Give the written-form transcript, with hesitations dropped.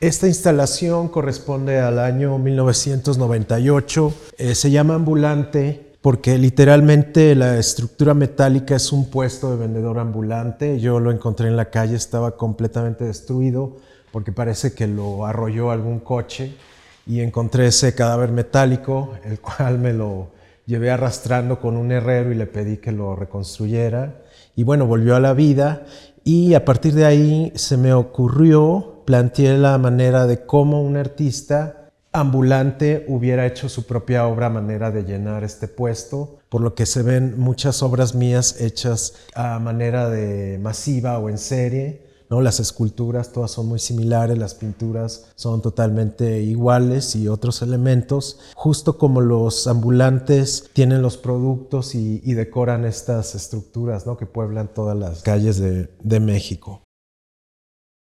Esta instalación corresponde al año 1998. Se llama ambulante porque literalmente la estructura metálica es un puesto de vendedor ambulante. Yo lo encontré en la calle, estaba completamente destruido porque parece que lo arrolló algún coche, y encontré ese cadáver metálico, el cual me lo llevé arrastrando con un herrero y le pedí que lo reconstruyera. Y bueno, volvió a la vida, y a partir de ahí se me ocurrió, planteé la manera de cómo un artista ambulante hubiera hecho su propia obra a manera de llenar este puesto, por lo que se ven muchas obras mías hechas a manera de masiva o en serie, ¿no? Las esculturas todas son muy similares, las pinturas son totalmente iguales y otros elementos, justo como los ambulantes tienen los productos y decoran estas estructuras, ¿no? Que pueblan todas las calles de México.